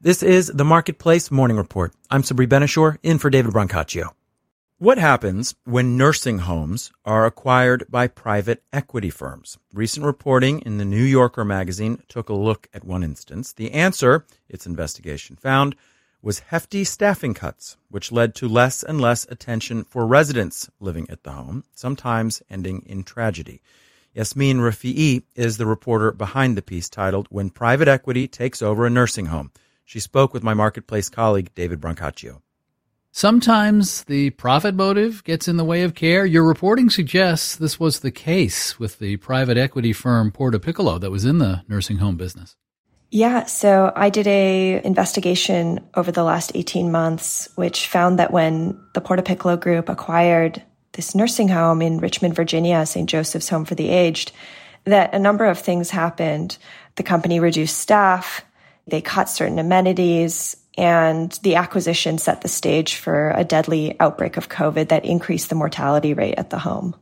This is the Marketplace Morning Report. I'm Sabri Benishore, in for David Brancaccio. What happens when nursing homes are acquired by private equity firms? Recent reporting in the New Yorker magazine took a look at one instance. The answer, its investigation found, was hefty staffing cuts, which led to less and less attention for residents living at the home, sometimes ending in tragedy. Yasmin Rafi'i is the reporter behind the piece titled "When Private Equity Takes Over a Nursing Home." She spoke with my Marketplace colleague, David Brancaccio. Sometimes the profit motive gets in the way of care. Your reporting suggests this was the case with the private equity firm Porto Piccolo that was in the nursing home business. Yeah, so I did a investigation over the last 18 months, which found that when the Porto Piccolo Group acquired this nursing home in Richmond, Virginia, St. Joseph's Home for the Aged, that a number of things happened. The company reduced staff, they cut certain amenities, and the acquisition set the stage for a deadly outbreak of COVID that increased the mortality rate at the home.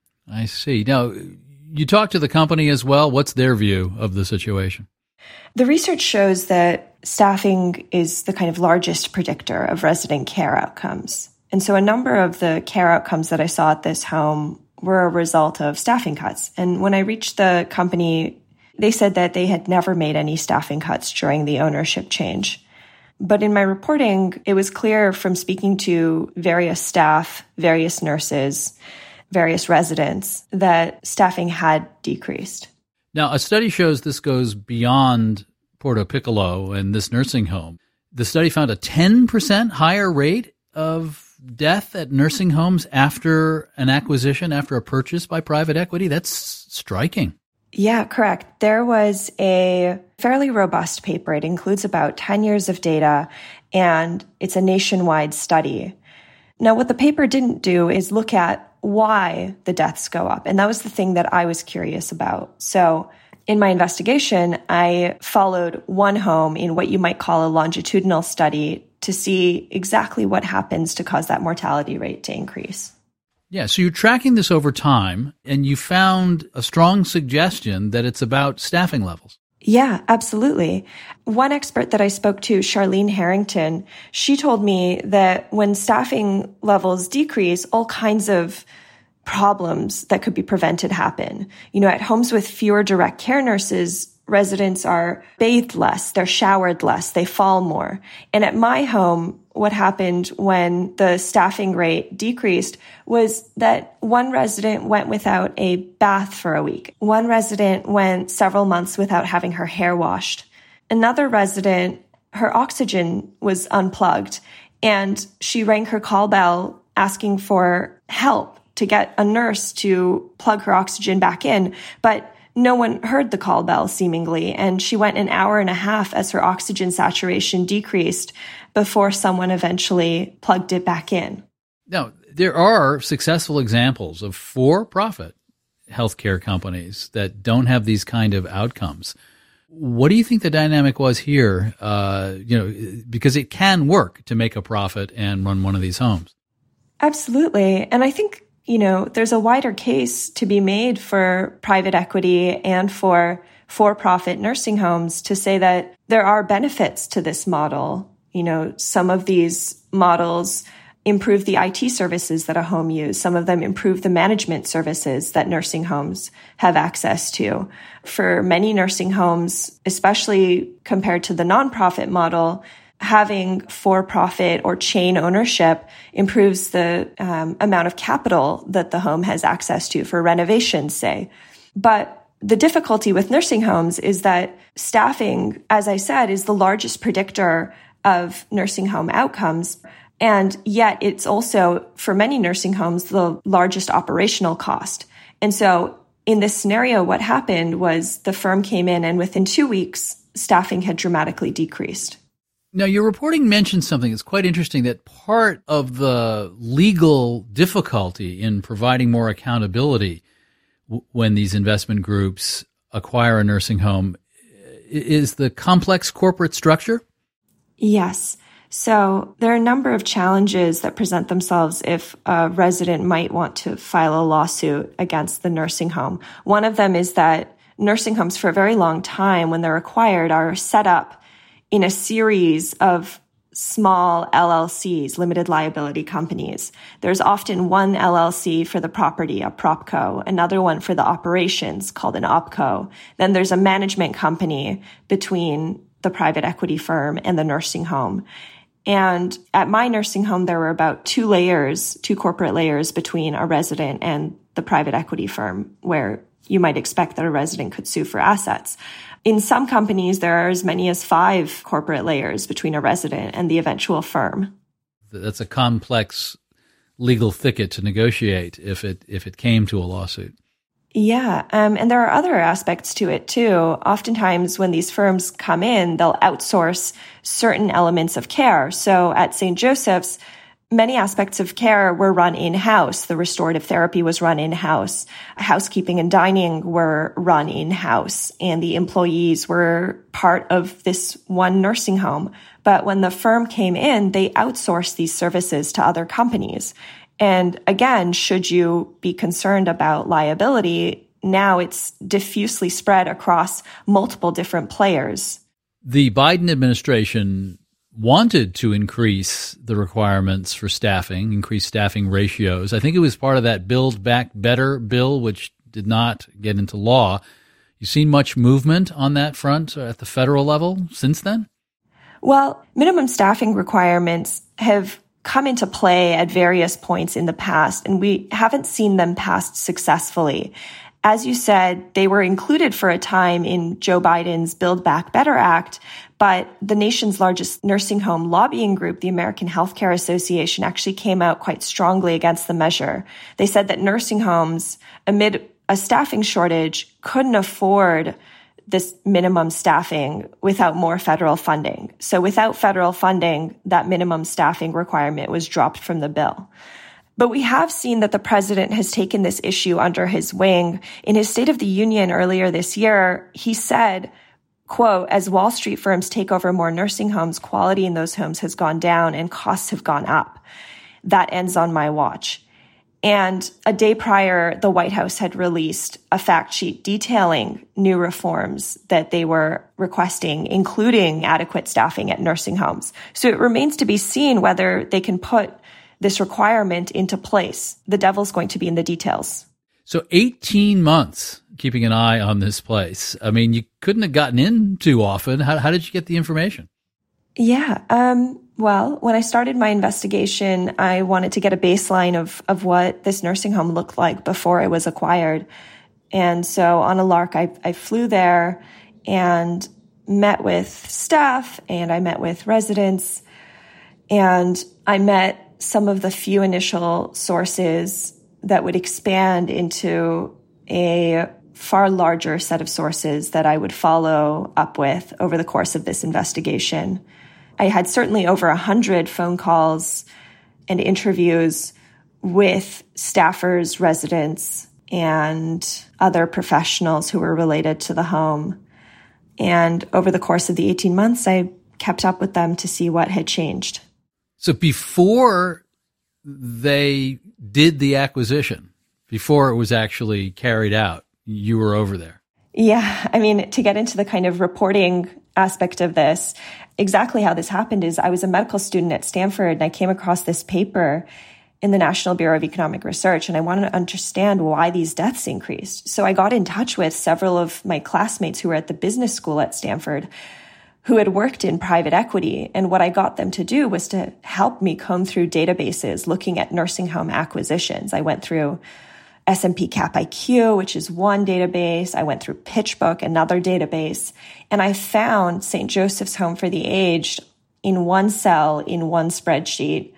I see. Now, you talked to the company as well. What's their view of the situation? The research shows that staffing is the kind of largest predictor of resident care outcomes. And so a number of the care outcomes that I saw at this home were a result of staffing cuts. And when I reached the company, they said that they had never made any staffing cuts during the ownership change. But in my reporting, it was clear from speaking to various staff, various nurses, various residents, that staffing had decreased. Now, a study shows this goes beyond Porto Piccolo and this nursing home. The study found a 10% higher rate of death at nursing homes after an acquisition, after a purchase by private equity. That's striking. Yeah, correct. There was a fairly robust paper. It includes about 10 years of data, and it's a nationwide study. Now, what the paper didn't do is look at why the deaths go up. And that was the thing that I was curious about. So in my investigation, I followed one home in what you might call a longitudinal study to see exactly what happens to cause that mortality rate to increase. Yeah, so you're tracking this over time, and you found a strong suggestion that it's about staffing levels. Yeah, absolutely. One expert that I spoke to, Charlene Harrington, she told me that when staffing levels decrease, all kinds of problems that could be prevented happen. You know, at homes with fewer direct care nurses, residents are bathed less, they're showered less, they fall more. And at my home, what happened when the staffing rate decreased was that one resident went without a bath for a week. One resident went several months without having her hair washed. Another resident, her oxygen was unplugged, and she rang her call bell asking for help to get a nurse to plug her oxygen back in. But no one heard the call bell, seemingly, and she went an hour and a half as her oxygen saturation decreased before someone eventually plugged it back in. Now, there are successful examples of for-profit healthcare companies that don't have these kind of outcomes. What do you think the dynamic was here? Because it can work to make a profit and run one of these homes. Absolutely. And I think there's a wider case to be made for private equity and for-profit nursing homes to say that there are benefits to this model. Some of these models improve the IT services that a home uses. Some of them improve the management services that nursing homes have access to. For many nursing homes, especially compared to the nonprofit model, having for-profit or chain ownership improves the amount of capital that the home has access to for renovations, say. But the difficulty with nursing homes is that staffing, as I said, is the largest predictor of nursing home outcomes. And yet it's also, for many nursing homes, the largest operational cost. And so in this scenario, what happened was the firm came in and within 2 weeks, staffing had dramatically decreased. Now, your reporting mentioned something that's quite interesting, that part of the legal difficulty in providing more accountability when these investment groups acquire a nursing home is the complex corporate structure? Yes. So there are a number of challenges that present themselves if a resident might want to file a lawsuit against the nursing home. One of them is that nursing homes for a very long time, when they're acquired, are set up in a series of small LLCs, limited liability companies. There's often one LLC for the property, a PropCo, another one for the operations called an OpCo. Then there's a management company between the private equity firm and the nursing home. And at my nursing home, there were about two corporate layers between a resident and the private equity firm, where you might expect that a resident could sue for assets. In some companies, there are as many as 5 corporate layers between a resident and the eventual firm. That's a complex legal thicket to negotiate if it came to a lawsuit. Yeah, and there are other aspects to it too. Oftentimes when these firms come in, they'll outsource certain elements of care. So at St. Joseph's, many aspects of care were run in-house. The restorative therapy was run in-house. Housekeeping and dining were run in-house, and the employees were part of this one nursing home. But when the firm came in, they outsourced these services to other companies. And again, should you be concerned about liability, now it's diffusely spread across multiple different players. The Biden administration wanted to increase the requirements for staffing, increase staffing ratios. I think it was part of that Build Back Better bill, which did not get into law. You seen much movement on that front at the federal level since then? Well, minimum staffing requirements have come into play at various points in the past, and we haven't seen them passed successfully. As you said, they were included for a time in Joe Biden's Build Back Better Act, but the nation's largest nursing home lobbying group, the American Healthcare Association, actually came out quite strongly against the measure. They said that nursing homes, amid a staffing shortage, couldn't afford this minimum staffing without more federal funding. So without federal funding, that minimum staffing requirement was dropped from the bill. But we have seen that the president has taken this issue under his wing. In his State of the Union earlier this year, he said, quote, "As Wall Street firms take over more nursing homes, quality in those homes has gone down and costs have gone up. That ends on my watch." And a day prior, the White House had released a fact sheet detailing new reforms that they were requesting, including adequate staffing at nursing homes. So it remains to be seen whether they can put this requirement into place. The devil's going to be in the details. So 18 months keeping an eye on this place. I mean, you couldn't have gotten in too often. How did you get the information? Yeah. Well, when I started my investigation, I wanted to get a baseline of what this nursing home looked like before it was acquired. And so on a lark, I flew there and met with staff, and I met with residents, and I met some of the few initial sources that would expand into a far larger set of sources that I would follow up with over the course of this investigation. I had certainly over 100 phone calls and interviews with staffers, residents, and other professionals who were related to the home. And over the course of the 18 months, I kept up with them to see what had changed. So before they did the acquisition, before it was actually carried out, you were over there. Yeah. I mean, to get into the kind of reporting aspect of this, exactly how this happened is I was a medical student at Stanford, and I came across this paper in the National Bureau of Economic Research, and I wanted to understand why these deaths increased. So I got in touch with several of my classmates who were at the business school at Stanford who had worked in private equity. And what I got them to do was to help me comb through databases looking at nursing home acquisitions. I went through S&P Cap IQ, which is one database. I went through PitchBook, another database, and I found St. Joseph's Home for the Aged in one cell in one spreadsheet.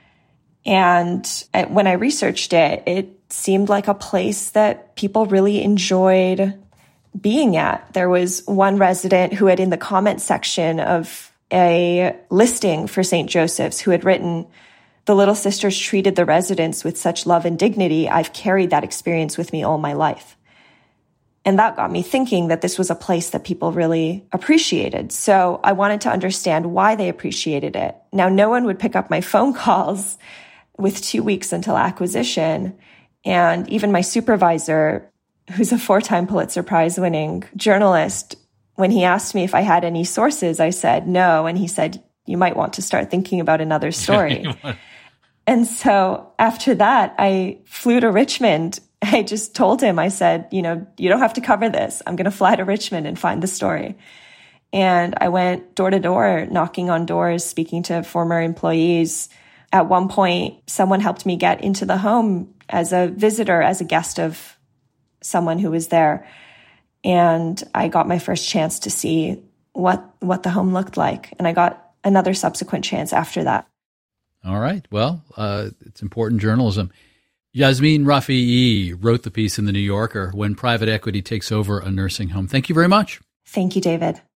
And when I researched it, it seemed like a place that people really enjoyed being at. There was one resident who had, in the comment section of a listing for St. Joseph's, who had written, "The Little Sisters treated the residents with such love and dignity. I've carried that experience with me all my life." And that got me thinking that this was a place that people really appreciated. So I wanted to understand why they appreciated it. Now, no one would pick up my phone calls with 2 weeks until acquisition. And even my supervisor, who's a 4-time Pulitzer Prize winning journalist, when he asked me if I had any sources, I said no. And he said, you might want to start thinking about another story. And so after that, I flew to Richmond. I just told him, I said, you don't have to cover this. I'm going to fly to Richmond and find the story. And I went door to door, knocking on doors, speaking to former employees. At one point, someone helped me get into the home as a visitor, as a guest of someone who was there. And I got my first chance to see what the home looked like. And I got another subsequent chance after that. All right. Well, it's important journalism. Yasmeen Rafiee wrote the piece in The New Yorker, When Private Equity Takes Over a Nursing Home. Thank you very much. Thank you, David.